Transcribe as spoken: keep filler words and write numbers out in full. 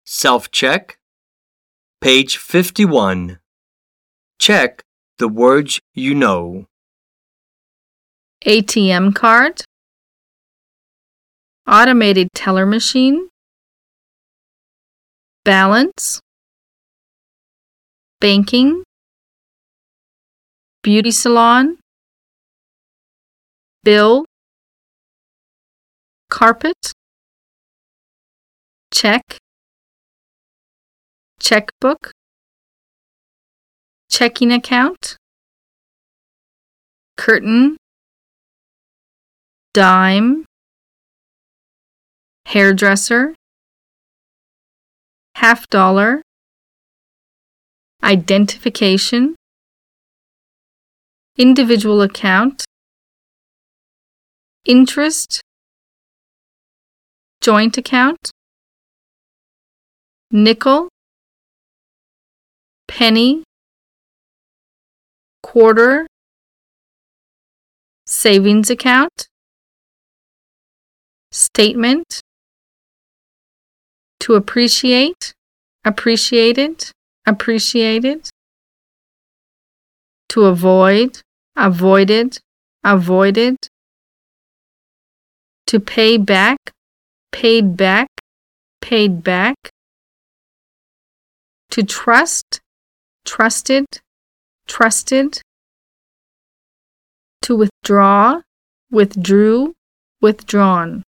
Self-check. Page fifty-one. Check the words you know. A T M card, automated teller machine, balance, banking, beauty salon, bill, carpet, check, checkbook, checking account, curtain, dime, hairdresser, half dollar, identification, individual account, interest, joint account, nickel, penny, quarter, savings account, statement, to appreciate, appreciated, appreciated, to avoid, avoided, avoided, to pay back, paid back, paid back, to trust, trusted, trusted, to withdraw, withdrew, withdrawn.